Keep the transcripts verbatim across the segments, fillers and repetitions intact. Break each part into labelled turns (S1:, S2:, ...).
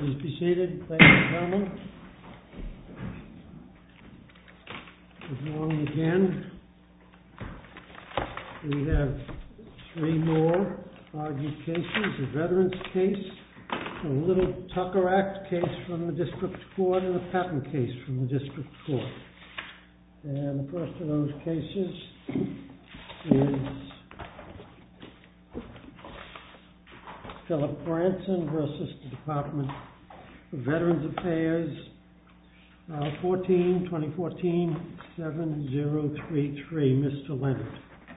S1: Please be seated, ladies and gentlemen. Good morning again. We have three more argued cases, a veterans case, a Little Tucker Act case from the District Court, and a patent case from the District Court. And the first of those cases is Philip Branson versus the Department of Veterans Affairs, uh, fourteen, twenty fourteen, seven zero three three. Mister Leonard.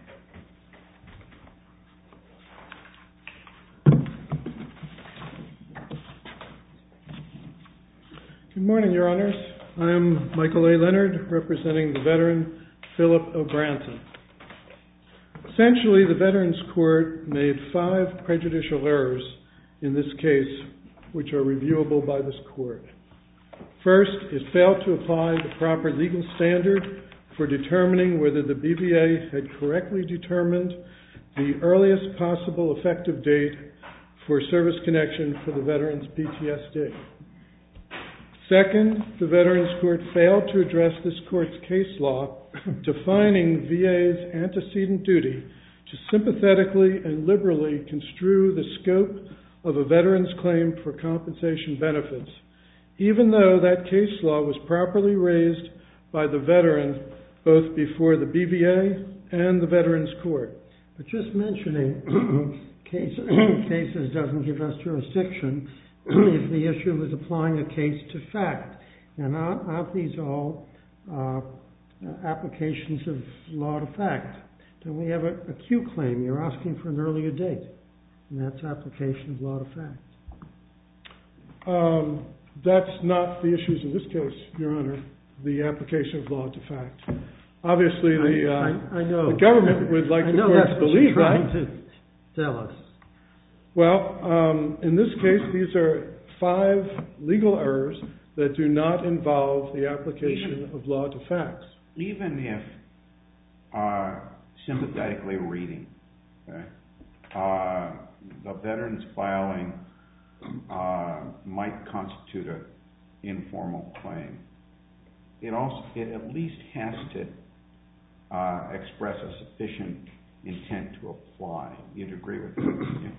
S2: Good morning, Your Honors. I am Michael A. Leonard, representing the veteran Philip O. Branson. Essentially, the Veterans Court made five prejudicial errors in this case, which are reviewable by this court. First, it failed to apply the proper legal standard for determining whether the B V A had correctly determined the earliest possible effective date for service connection for the veteran's P T S D. Second, the Veterans Court failed to address this court's case law defining V A's antecedent duty to sympathetically and liberally construe the scope of a veteran's claim for compensation benefits, even though that case law was properly raised by the veteran both before the B V A and the Veterans Court.
S1: But just mentioning case, cases doesn't give us jurisdiction if the issue is applying a case to fact. And aren't, aren't these all uh, applications of law to fact? Then we have a, a Q claim. You're asking for an earlier date, and that's application of law to fact.
S2: Um, that's not the issues in this case, Your Honor, the application of law to fact. Obviously, the, uh,
S1: I, I know.
S2: the government would like
S1: I
S2: the
S1: know
S2: court
S1: that's
S2: to
S1: what
S2: believe
S1: you're trying
S2: that.
S1: to tell us.
S2: Well, um, in this case, these are five legal errors that do not involve the application even, of law to facts.
S3: Even if uh, sympathetically reading, okay, uh, the veteran's filing uh, might constitute an informal claim, it also it at least has to uh, express a sufficient intent to apply. You'd agree with that?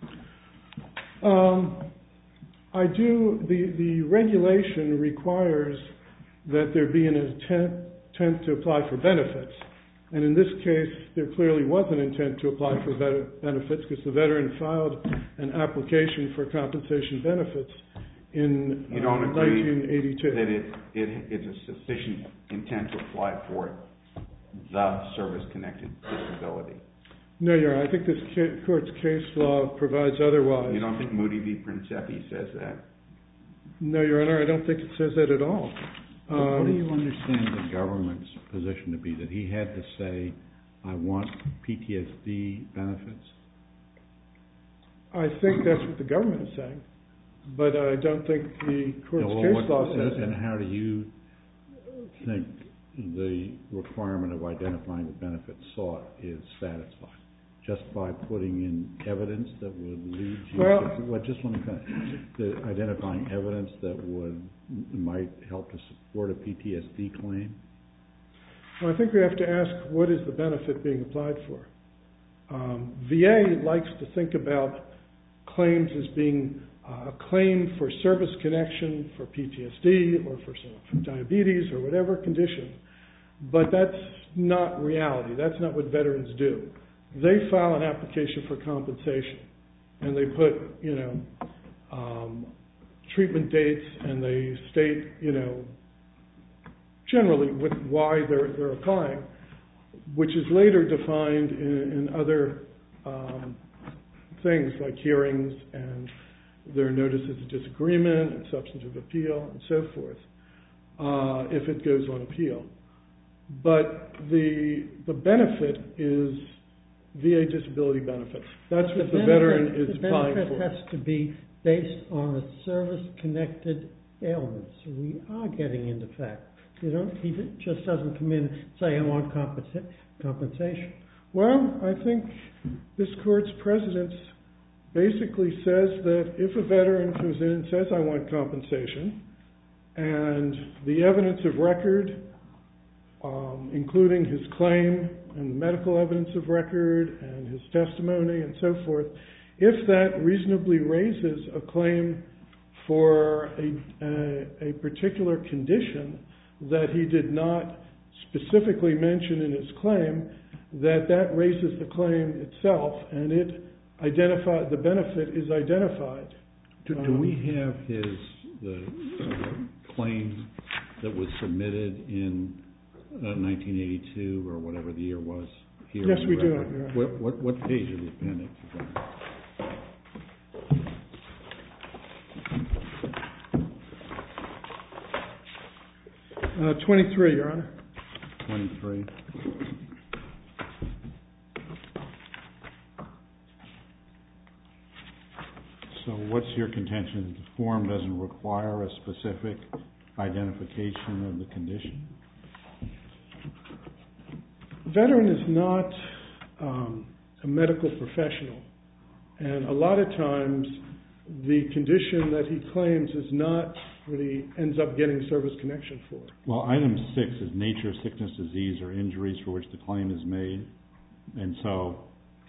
S2: Um, I do. The, the regulation requires that there be an intent, intent to apply for benefits. And in this case, there clearly was an intent to apply for benefits because the veteran filed an application for compensation benefits in
S3: you don't
S2: uh,
S3: agree
S2: nineteen eighty-two.
S3: That it, it, it's a sufficient intent to apply for the service-connected disability?
S2: No, Your Honor. I think this ca- court's case law provides otherwise.
S3: You don't think Moody v. Principi says that?
S2: No, Your Honor. I don't think it says that at all. Um,
S4: what do you understand the government's position to be? That he had to say, I want P T S D benefits?
S2: I think that's what the government is saying. But I don't think the court's
S4: yeah, well,
S2: case
S4: what,
S2: law says
S4: and
S2: that.
S4: And how do you think the requirement of identifying the benefits sought is satisfied? Just by putting in evidence that would lead you
S2: well,
S4: to, well, just let me finish, the identifying evidence that would, might help to support a P T S D claim?
S2: Well, I think we have to ask, what is the benefit being applied for? Um, V A likes to think about claims as being uh, a claim for service connection for P T S D or for, for diabetes or whatever condition. But that's not reality. That's not what veterans do. They file an application for compensation, and they put, you know, um, treatment dates, and they state, you know, generally with why they're they're applying, which is later defined in, in other um, things like hearings and their notices of disagreement and substantive appeal and so forth, uh, if it goes on appeal. But the the benefit is V A disability benefits. That's what the, the benefit, veteran is
S1: the
S2: applying for.
S1: The benefit has to be based on a service-connected ailment. So we are getting into fact. You don't, he just doesn't come in and say, I want compensa- compensation.
S2: Well, I think this court's precedents basically says that if a veteran comes in and says, I want compensation, and the evidence of record, um, including his claim and the medical evidence of record and his testimony and so forth, if that reasonably raises a claim for a, a, a particular condition that he did not specifically mention in his claim, that that raises the claim itself, and it identify the benefit is identified.
S4: Do, do um, we have his the uh, claim that was submitted in uh, nineteen eighty-two or whatever the year was? Here
S2: yes, we
S4: record?
S2: do. Right.
S4: What, what, what page of the appendix is that?
S2: Uh, twenty-three, Your Honor.
S4: twenty-three. So what's your contention? The form doesn't require a specific identification of the condition?
S2: Veteran is not um, a medical professional, and a lot of times the condition that he claims is not what he ends up getting service connection for.
S4: Well, item six is nature, sickness, disease, or injuries for which the claim is made. And so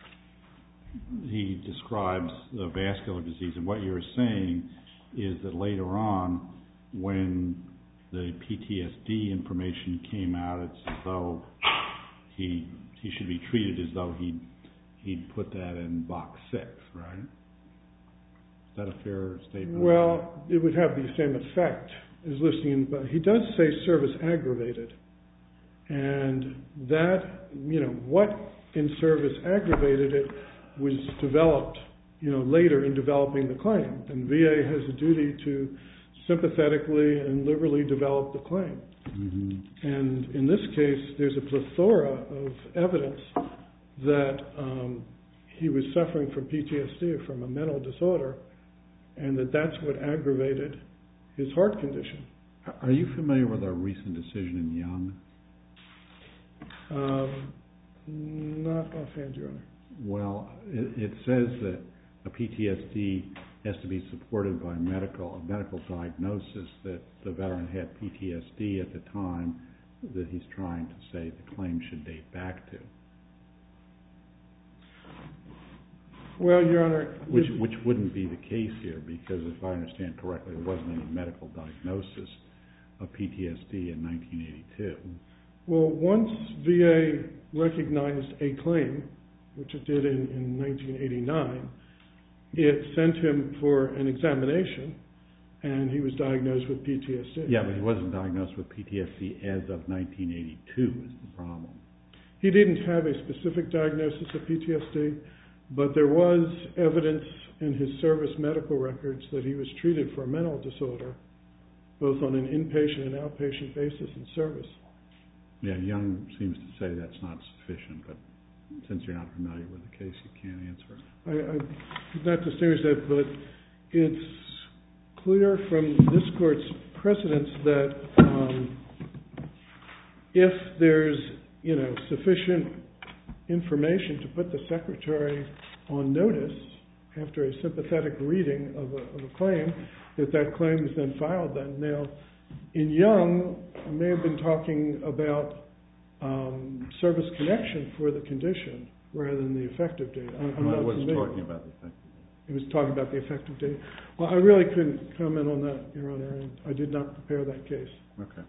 S4: he describes the vascular disease. And what you're saying is that later on, when the P T S D information came out, it's as though he he should be treated as though he'd, he'd put that in box six, right? Is that a fair statement?
S2: Well, it would have the same effect as listing, but he does say service aggravated. And that, you know, what in service aggravated it was developed, you know, later in developing the claim. And V A has a duty to sympathetically and liberally develop the claim. Mm-hmm. And in this case, there's a plethora of evidence that um, he was suffering from P T S D or from a mental disorder, and that that's what aggravated his heart condition.
S4: Are you familiar with our recent decision in Young?
S2: Um, not offhand, Your Honor.
S4: Well, it, it says that a P T S D has to be supported by medical a medical diagnosis that the veteran had P T S D at the time that he's trying to say the claim should date back to.
S2: Well, Your Honor...
S4: Which, which wouldn't be the case here, because if I understand correctly, there wasn't any medical diagnosis of P T S D in nineteen eighty-two.
S2: Well, once V A recognized a claim, which it did in, in nineteen eighty-nine, it sent him for an examination, and he was diagnosed with P T S D.
S4: Yeah, but he wasn't diagnosed with P T S D as of nineteen eighty-two is the problem.
S2: He didn't have a specific diagnosis of P T S D, but there was evidence in his service medical records that he was treated for a mental disorder, both on an inpatient and outpatient basis in service.
S4: Yeah, Young seems to say that's not sufficient, but since you're not familiar with the case, you can't answer it.
S2: I, I could not distinguish that, but it's clear from this Court's precedents that um, if there's, you know, sufficient information to put the Secretary on notice after a sympathetic reading of a, of a claim, that that claim is then filed then. Now, in Young, I may have been talking about um, service connection for the condition rather than the effective date. I'm, I'm
S4: no,
S2: not
S4: I wasn't
S2: familiar.
S4: talking about the effective date.
S2: He was talking about the effective date. Well, I really couldn't comment on that, Your Honor. I did not prepare that case.
S4: Okay.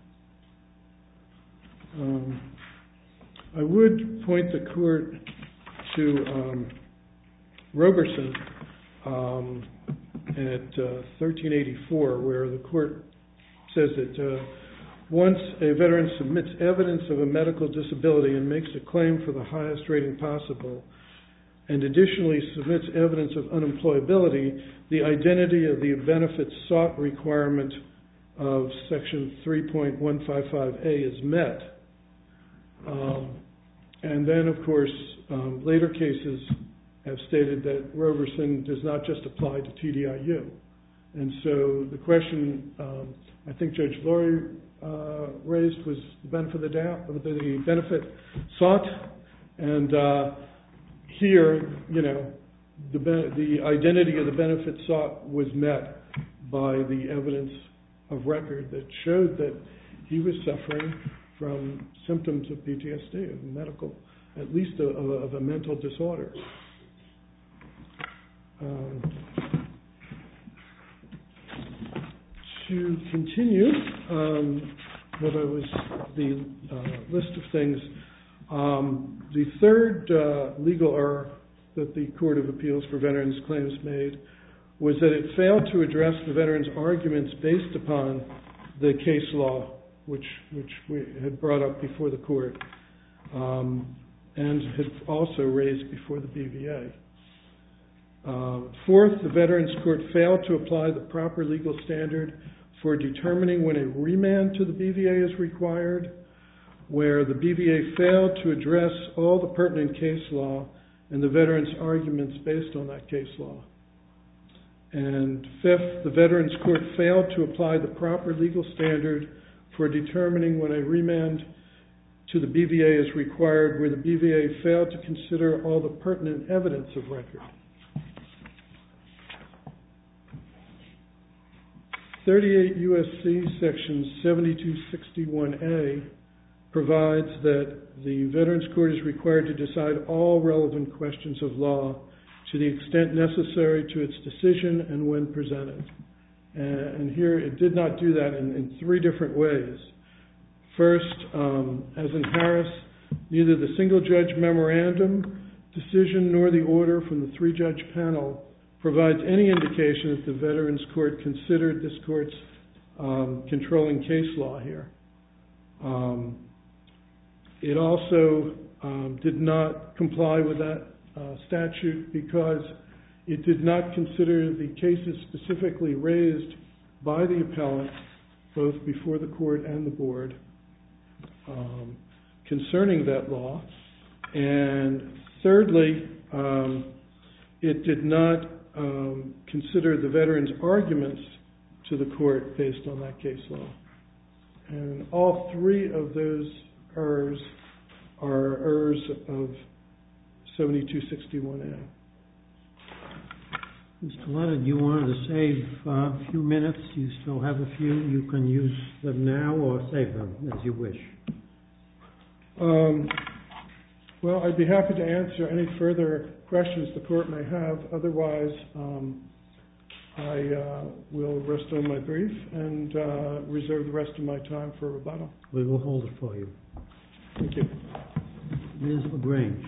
S2: Um, I would point the Court to um, Roberson um, at uh, thirteen eighty-four, where the Court says that uh, once a veteran submits evidence of a medical disability and makes a claim for the highest rating possible, and additionally submits evidence of unemployability, the identity of the benefits sought requirement of Section three point one five five A is met. Um, and then, of course, um, later cases have stated that Roberson does not just apply to T D I U. And so the question um, I think Judge Lurie uh, raised was the benefit of the doubt, the benefit sought. And uh, here, you know, the, the identity of the benefit sought was met by the evidence of record that showed that he was suffering from symptoms of P T S D, of medical, at least of, of a mental disorder. Um, to continue, um, what I was the uh, list of things. Um, the third uh, legal error that the Court of Appeals for Veterans Claims made was that it failed to address the veterans' arguments based upon the case law, which which we had brought up before the court, um, and had also raised before the B V A. Uh, fourth, the Veterans Court failed to apply the proper legal standard for determining when a remand to the B V A is required, where the B V A failed to address all the pertinent case law and the veterans' arguments based on that case law. And fifth, the Veterans Court failed to apply the proper legal standard for determining when a remand to the B V A is required, where the B V A failed to consider all the pertinent evidence of record. thirty-eight U S C section seventy-two sixty-one A provides that the Veterans Court is required to decide all relevant questions of law to the extent necessary to its decision and when presented. And here it did not do that in, in three different ways. First, um, as in Harris, neither the single-judge memorandum decision nor the order from the three-judge panel provides any indication that the Veterans Court considered this court's um, controlling case law here. Um, it also um, did not comply with that uh, statute because it did not consider the cases specifically raised by the appellant, both before the court and the board, um, concerning that law. And thirdly, um, it did not um, consider the veterans' arguments to the court based on that case law. And all three of those errors are errors of seventy-two sixty-one A.
S1: Mister Leonard, you wanted to save uh, a few minutes. You still have a few. You can use them now or save them as you wish.
S2: Um, well, I'd be happy to answer any further questions the court may have. Otherwise, um, I uh, will rest on my brief and uh, reserve the rest of my time for rebuttal.
S1: We will hold it for you.
S2: Thank you.
S1: Miz LaGrange.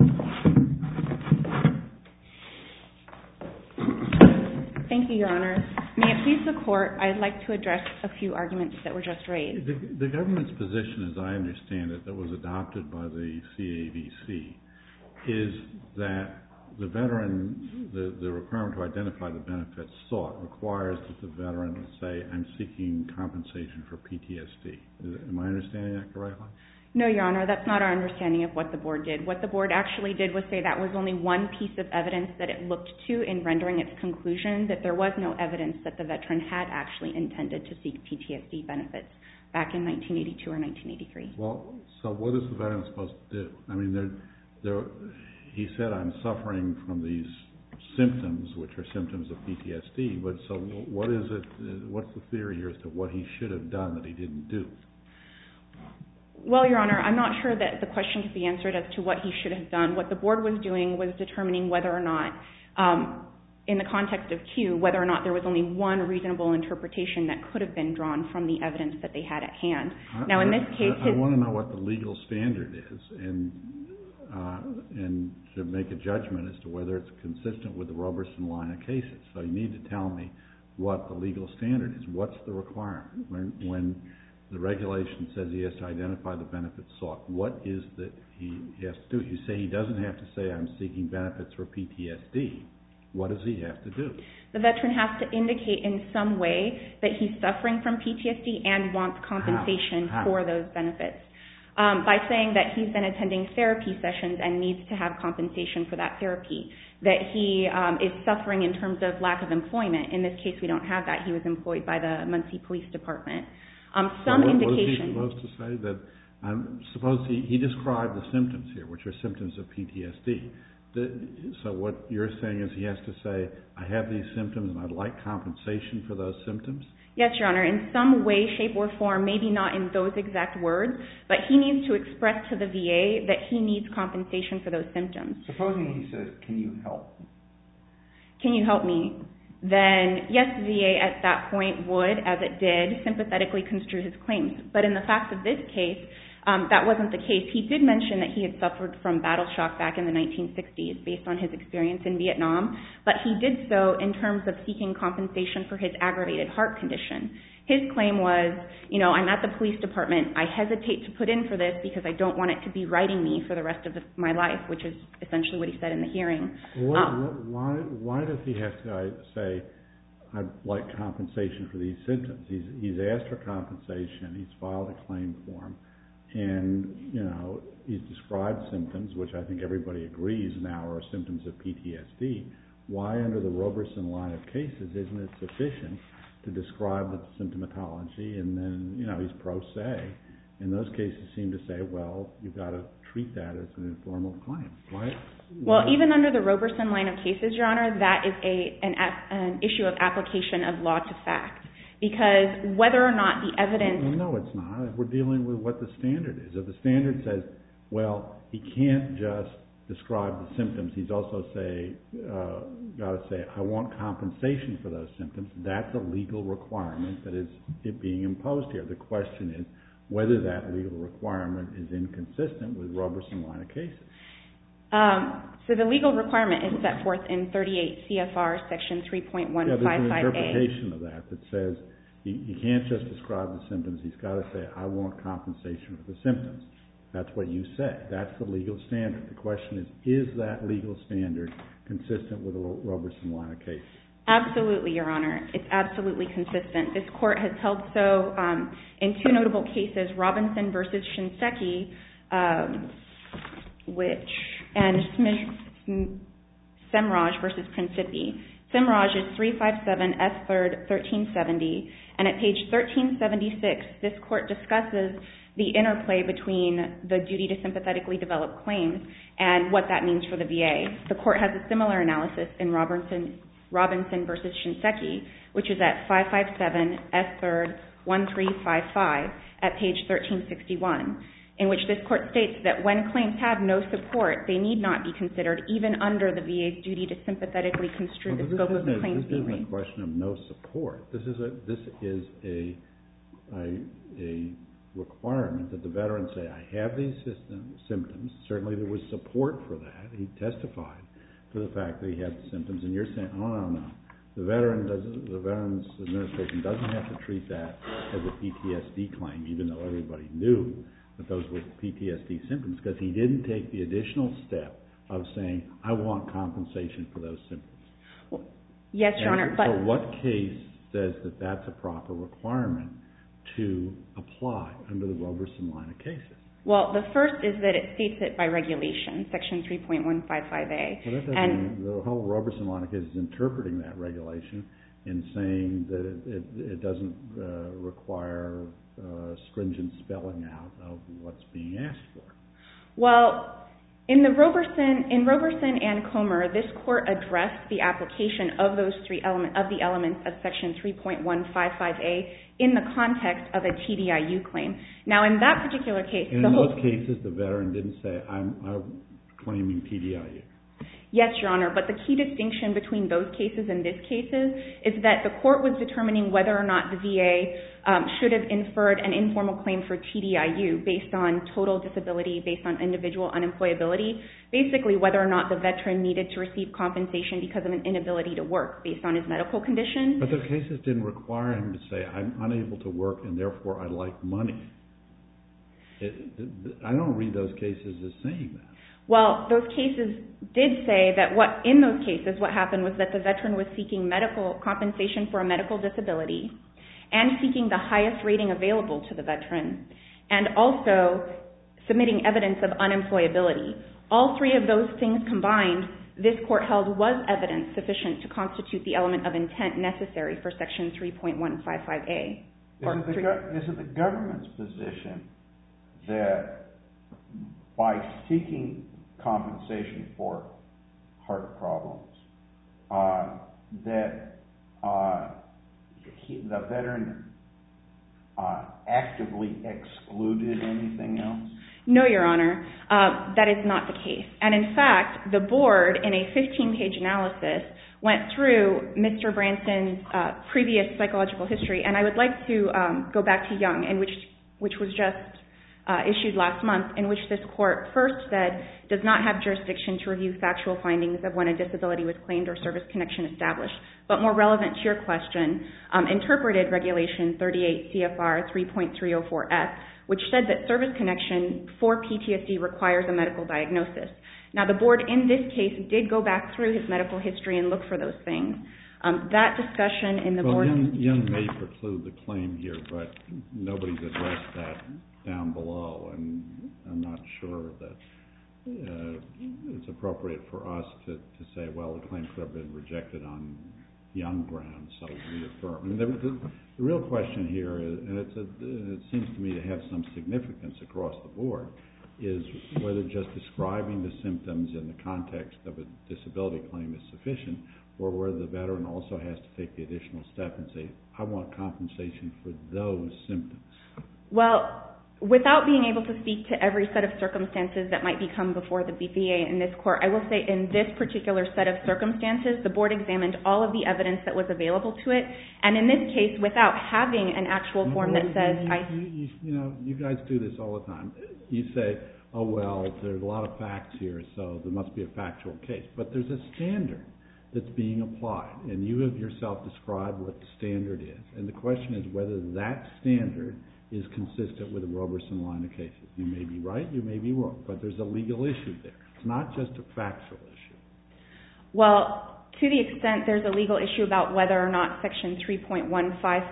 S5: Thank you, Your Honor. May it please the Court, I'd like to address a few arguments that were just raised.
S4: The, the government's position, as I understand it, that was adopted by the C A V C, is that the veteran, the, the requirement to identify the benefits sought requires that the veteran say, I'm seeking compensation for P T S D. Am I understanding that correctly?
S5: No, Your Honor, that's not our understanding of what the board did. What the board actually did was say that was only one piece of evidence that it looked to in rendering its conclusion that there was no evidence that the veteran had actually intended to seek P T S D benefits back in nineteen eighty-two or nineteen eighty-three.
S4: Well, so what is the veteran supposed to do? I mean, there, there, he said, I'm suffering from these symptoms, which are symptoms of P T S D, but so what is it, what's the theory here as to what he should have done that he didn't do?
S5: Well, Your Honor, I'm not sure that the question could be answered as to what he should have done. What the board was doing was determining whether or not, um, in the context of Q, whether or not there was only one reasonable interpretation that could have been drawn from the evidence that they had at hand.
S4: I,
S5: now, in this case...
S4: I, I want to know what the legal standard is and, uh, and to make a judgment as to whether it's consistent with the Roberson line of cases. So you need to tell me what the legal standard is. What's the requirement? When, when the regulation says he has to identify the benefits sought, what is that he has to do? You say he doesn't have to say, I'm seeking benefits for P T S D. What does he have to do?
S5: The veteran has to indicate in some way that he's suffering from P T S D and wants compensation
S4: How? How?
S5: for those benefits. Um, by saying that he's been attending therapy sessions and needs to have compensation for that therapy, that he um, is suffering in terms of lack of employment. In this case, we don't have that. He was employed by the Muncie Police Department. Um, some
S4: so what,
S5: indication...
S4: What is he supposed to say? That um, suppose he, he described the symptoms here, which are symptoms of P T S D. The, so what you're saying is he has to say, I have these symptoms and I'd like compensation for those symptoms?
S5: Yes, Your Honor. In some way, shape, or form, maybe not in those exact words, but he needs to express to the V A that he needs compensation for those symptoms.
S3: Supposing he says, can you help me?
S5: Can you help me? Then, yes, the V A at that point would, as it did, sympathetically construe his claims. But in the facts of this case, Um, that wasn't the case. He did mention that he had suffered from battle shock back in the nineteen sixties based on his experience in Vietnam, but he did so in terms of seeking compensation for his aggravated heart condition. His claim was, you know, I'm at the police department. I hesitate to put in for this because I don't want it to be writing me for the rest of the, my life, which is essentially what he said in the hearing.
S4: What,
S5: um,
S4: why, why does he have to say, I'd like compensation for these symptoms? He's, he's asked for compensation. He's filed a claim form. And, you know, he's described symptoms, which I think everybody agrees now are symptoms of P T S D. Why, under the Roberson line of cases, isn't it sufficient to describe the symptomatology and then, you know, he's pro se? And those cases seem to say, well, you've got to treat that as an informal claim. Why?
S5: Well, even under the Roberson line of cases, Your Honor, that is a an, an issue of application of law to fact. Because whether or not the evidence...
S4: Well, no, it's not. We're dealing with what the standard is. If the standard says, well, he can't just describe the symptoms, he's also say, uh, got to say, I want compensation for those symptoms, that's a legal requirement that is it being imposed here. The question is whether that legal requirement is inconsistent with Roberson line of cases. Um,
S5: so the legal requirement is set forth in thirty-eight C F R section three point one five five A.
S4: Yeah, there's an interpretation of that that says you, you can't just describe the symptoms. He's got to say, I want compensation for the symptoms. That's what you say. That's the legal standard. The question is, is that legal standard consistent with the Roberson line of cases? Absolutely, Your Honor. It's absolutely consistent. This court has held so um, in two notable cases, Robinson versus Shinseki, um, which, and Semraj versus Principi. Semraj is three fifty-seven F third thirteen seventy, and at page thirteen seventy-six, this court discusses the interplay between the duty to sympathetically develop claims and what that means for the V A. The court has a similar analysis in Robinson, Robinson versus Shinseki, which is at five fifty-seven F third thirteen fifty-five at page thirteen sixty-one, in which this court states that when claims have no support, they need not be considered even under the V A's duty to sympathetically construe well, the scope of the claims being made. This isn't a question of no support. This is a this is a a, a requirement that the veteran say, I have these system, symptoms. Certainly there was support for that. He testified to the fact that he had symptoms, and you're saying, oh no no, the veteran doesn't. The Veterans Administration doesn't have to treat that as a P T S D claim, even though everybody knew that those were P T S D symptoms, because he didn't take the additional step of saying, I want compensation for those symptoms. Well, yes, Your Honor. But so what case says that that's a proper requirement to apply under the Roberson line of cases? Well, the first is that it states it by regulation, section three point one five five A. Well, that doesn't and mean, the whole Roberson line of cases is interpreting that regulation and saying that it, it, it doesn't uh, require uh, stringent spelling out of what's being asked for. Well, in the Roberson, in Roberson and Comer, this court addressed the application of those three elements of the elements of section three point one five five A in the context of a T D I U claim. Now, in that particular case, and the in those cases, the veteran didn't say, "I'm, I'm claiming T D I U." Yes, Your Honor, but the key distinction between those cases and this cases is that the court was determining whether or not the V A um, should have inferred an informal claim for T D I U based on total disability, based on individual unemployability, basically whether or not the veteran needed to receive compensation because of an inability to work based on his medical condition. But the cases didn't require him to say, I'm unable to work and therefore I'd like money. It, I don't read those cases as saying that. Well, those cases did say that what, in those cases, what happened was that the veteran was seeking medical compensation for a medical disability and seeking the highest rating available to the veteran, and also submitting evidence of unemployability. All three of those things combined, this court held was evidence sufficient to constitute the element of intent necessary for section three point one five five A.
S3: Isn't the, go- isn't the government's position that by seeking compensation for heart problems, uh, that uh, he, the veteran uh, actively excluded anything else?
S5: No, Your Honor, uh, that is not the case. And in fact, the board, in a fifteen-page analysis, went through Mister Branson's uh, previous psychological history. And I would like to um, go back to Young, in which, which was just uh, issued last month, in which this court first said does not have jurisdiction to review factual findings of when a disability was claimed or service connection established. But more relevant to your question, um, interpreted Regulation thirty-eight C F R three point three oh four F, which said that service connection for P T S D requires a medical diagnosis. Now, the board in this case did go back through his medical history and look for those things. Um, that discussion in the
S4: well,
S5: board...
S4: Young, Young may preclude the claim here, but nobody's addressed that down below, and I'm not sure that uh, it's appropriate for us to, to say, well, the claim could have been rejected on Young grounds, so we affirm. I mean, the, the, the real question here is, and it's a, it seems to me to have some significance across the board, is whether just describing the symptoms in the context of a disability claim is sufficient, or whether the veteran also has to take the additional step and say, I want compensation for those symptoms.
S5: Well, without being able to speak to every set of circumstances that might become before the V A in this court, I will say in this particular set of circumstances, the board examined all of the evidence that was available to it, and in this case, without having an actual form that says,
S4: you,
S5: I...
S4: You, you, you know, you guys do this all the time. You say, oh, well, there's a lot of facts here, so there must be a factual case. But there's a standard that's being applied, and you have yourself described what the standard is. And the question is whether that standard is consistent with the Roberson line of cases. You may be right, you may be wrong, but there's a legal issue there. It's not just a factual issue.
S5: Well, to the extent there's a legal issue about whether or not Section three point one five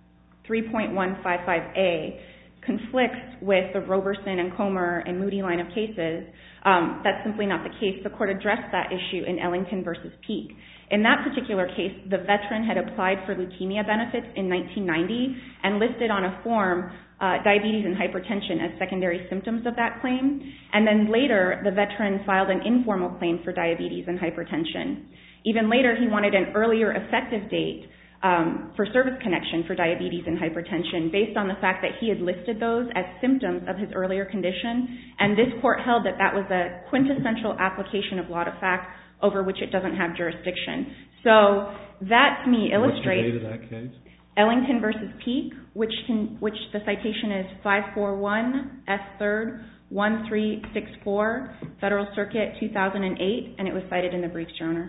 S5: five A conflicts with the Roberson and Comer and Moody line of cases, um, that's simply not the case. The court addressed that issue in Ellington versus Peake. In that particular case, the veteran had applied for leukemia benefits in nineteen ninety and listed on a form uh, diabetes and hypertension as secondary symptoms of that claim. And then later, the veteran filed an informal claim for diabetes and hypertension. Even later, he wanted an earlier effective date um, for service connection for diabetes and hypertension based on the fact that he had listed those as symptoms of his earlier condition. And this court held that that was a quintessential application of law to fact over which it doesn't have jurisdiction. So that, to me, illustrates...
S4: What's the date of that case?
S5: Ellington versus Peake, which can, which the citation is five forty-one S third one three six four, Federal Circuit two thousand eight, and it was cited in the briefs, Your Honor.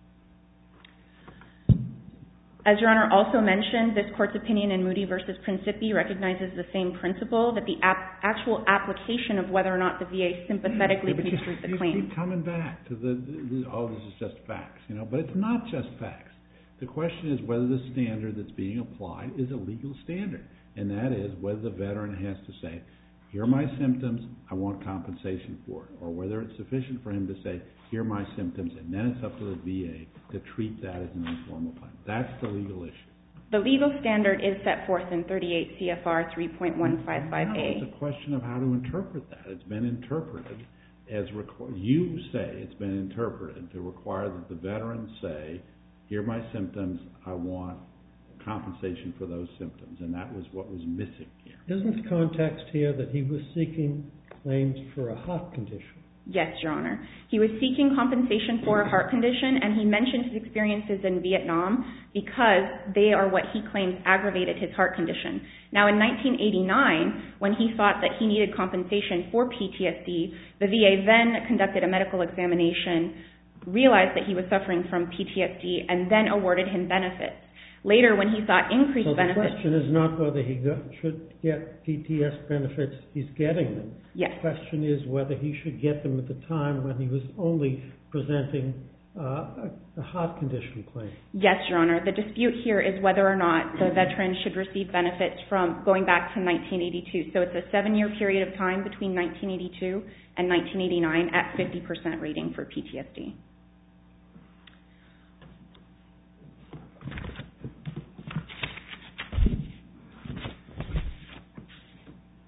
S5: As Your Honor also mentioned, this court's opinion in Moody versus Principi recognizes the same principle, that the ap- actual application of whether or not the V A sympathetically
S4: yeah,
S5: construed the
S4: you
S5: claim.
S4: keep coming back to the, the, oh, this is just facts, you know, but it's not just facts. The question is whether the standard that's being applied is a legal standard, and that is whether the veteran has to say, here are my symptoms, I want compensation for it, or whether it's sufficient for him to say, here are my symptoms, and then it's up to the V A to treat that as an informal claim. That's the legal issue.
S5: The legal standard is set forth in thirty-eight C F R three point one five five A.
S4: No, it's a question of how to interpret that. It's been interpreted as, requ- you say it's been interpreted to require that the veteran say, here are my symptoms, I want compensation for those symptoms, and that was what was missing here.
S1: Isn't the context here that he was seeking claims for a heart condition?
S5: Yes, Your Honor. He was seeking compensation for a heart condition, and he mentioned his experiences in Vietnam because they are what he claims aggravated his heart condition. Now, in nineteen eighty-nine, when he thought that he needed compensation for P T S D, the V A then conducted a medical examination, realized that he was suffering from P T S D, and then awarded him benefits. Later, when he sought increased
S1: so
S5: benefits...
S1: the question is not whether he got, should get P T S benefits, he's getting them.
S5: Yes.
S1: The question is whether he should get them at the time when he was only presenting uh, a, a heart condition claim.
S5: Yes, Your Honor. The dispute here is whether or not the veteran should receive benefits from going back to nineteen eighty-two. So it's a seven-year period of time between nineteen eighty-two and nineteen eighty-nine at fifty percent rating for P T S D.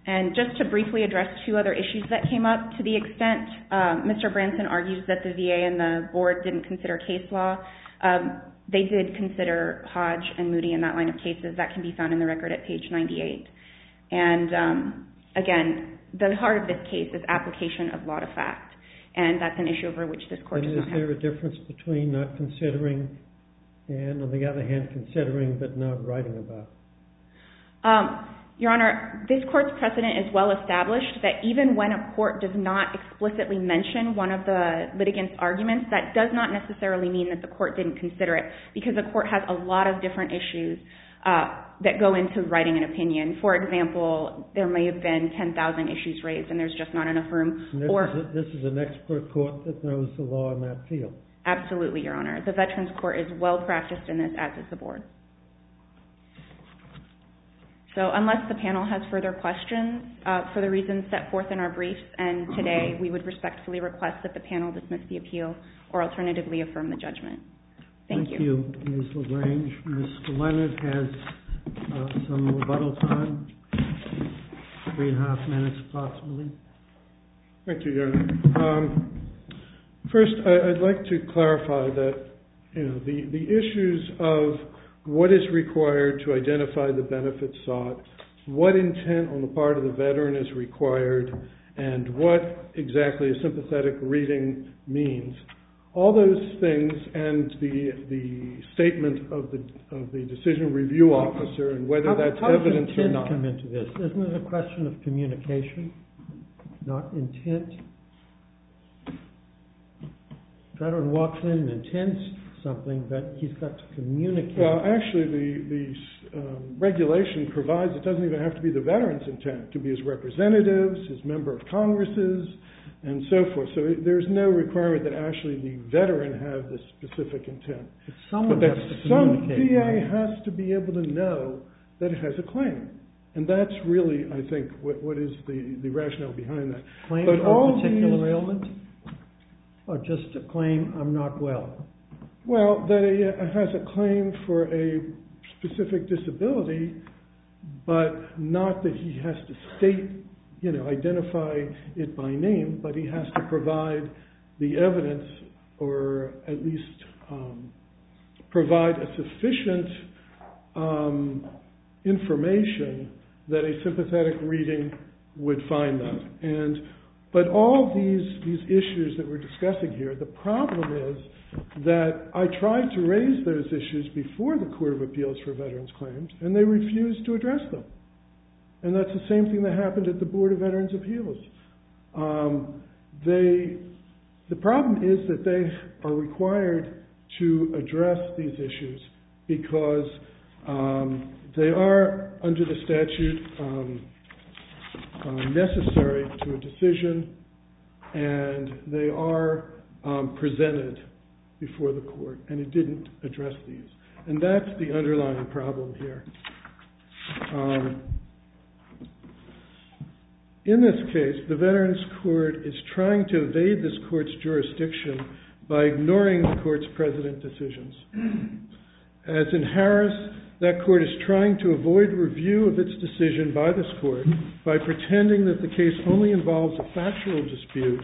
S5: And just to briefly address two other issues that came up, to the extent uh, Mister Branson argues that the V A and the board didn't consider case law, um, they did consider Hodge and Moody in that line of cases. That can be found in the record at page ninety-eight. And um, again, the heart of this case is application of law to fact, and that's an issue over which this court
S1: and
S5: does not have.
S1: is there a difference between not considering and, on the other hand, considering but not writing about?
S5: Um, Your Honor, this court's precedent is well established that even when a court does not explicitly mention one of the litigant's arguments, that does not necessarily mean that the court didn't consider it, because the court has a lot of different issues uh, that go into writing an opinion. For example, there may have been ten thousand issues raised and there's just not enough room.
S1: And this,
S5: or,
S1: is a, this is an expert court that knows the law in that field.
S5: Absolutely, Your Honor. The Veterans Court is well practiced in this, as is the board. So unless the panel has further questions, uh, for the reasons set forth in our briefs and today, we would respectfully request that the panel dismiss the appeal or alternatively affirm the judgment. Thank,
S1: Thank
S5: you.
S1: you, Miz LaGrange. Mister Leonard has uh, some rebuttal time, three and a half minutes approximately.
S2: Thank you, Your Honor. Um, first, I, I'd like to clarify that you know the, the issues of what is required to identify the benefits sought, what intent on the part of the veteran is required, and what exactly a sympathetic reading means. All those things and the the statement of the of the decision review officer and whether
S1: how,
S2: that's
S1: how
S2: evidence
S1: does
S2: or
S1: intent
S2: not.
S1: come into this? Isn't it a question of communication, not intent? Veteran walks in and intends something, but he's got to communicate.
S2: Well, actually, the, the um, regulation provides it doesn't even have to be the veteran's intent. It can be his representatives, his member of Congresses, and so forth. So it, there's no requirement that actually the veteran have this specific intent.
S1: But someone
S2: but that
S1: has to
S2: some
S1: communicate.
S2: V A
S1: right?
S2: has to be able to know that it has a claim. And that's really, I think, what, what is the, the rationale behind that.
S1: Claim
S2: but
S1: for
S2: all
S1: a particular
S2: these,
S1: ailment? Or just a claim, I'm not well?
S2: Well, that it has a claim for a specific disability, but not that he has to state, you know, identify it by name, but he has to provide the evidence or at least um, provide a sufficient um, information that a sympathetic reading would find that. And but all these these issues that we're discussing here, the problem is that I tried to raise those issues before the Court of Appeals for Veterans Claims, and they refused to address them. And that's the same thing that happened at the Board of Veterans Appeals. Um, they, the problem is that they are required to address these issues because um, they are, under the statute, um, um, necessary to a decision, and they are um, presented before the court, and it didn't address these. And that's the underlying problem here. Um, in this case, the Veterans Court is trying to evade this court's jurisdiction by ignoring the court's precedent decisions. As in Harris, that court is trying to avoid review of its decision by this court by pretending that the case only involves a factual dispute,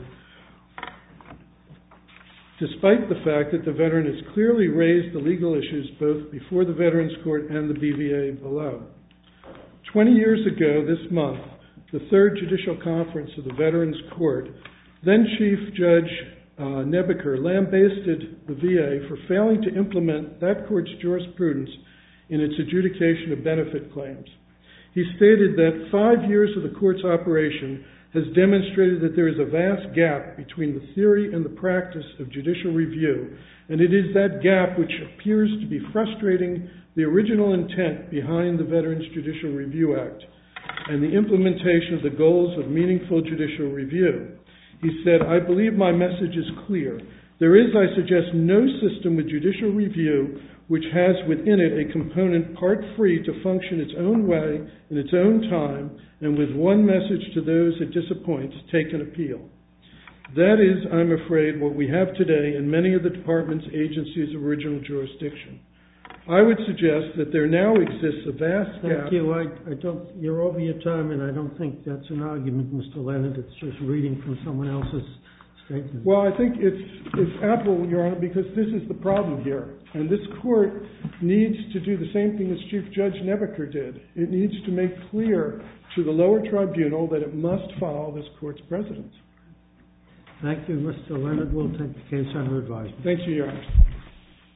S2: despite the fact that the veteran has clearly raised the legal issues both before the Veterans Court and the B V A below. Twenty years ago this month, the Third Judicial Conference of the Veterans Court, then Chief Judge uh, Nebeker lambasted the V A for failing to implement that court's jurisprudence in its adjudication of benefit claims. He stated that five years of the court's operation has demonstrated that there is a vast gap between the theory and the practice of judicial review, and it is that gap which appears to be frustrating the original intent behind the Veterans Judicial Review Act and the implementation of the goals of meaningful judicial review. He said, "I believe my message is clear. There is, I suggest, no system with judicial review which has within it a component part free to function its own way, in its own time, and with one message to those it disappoints, take an appeal. That is, I'm afraid, what we have today in many of the department's agencies of original jurisdiction. I would suggest that there now exists a vast gap.
S1: Thank you. I, I don't, you're over your time, and I don't think that's an argument, Mister Leonard. It's just reading from someone else's statement.
S2: Well, I think it's, it's ample, Your Honor, because this is the problem here. And this court needs to do the same thing as Chief Judge Nebaker did. It needs to make clear to the lower tribunal that it must follow this court's precedents.
S1: Thank you, Mister Leonard. We'll take the case under advisement.
S2: Thank you, Your Honor.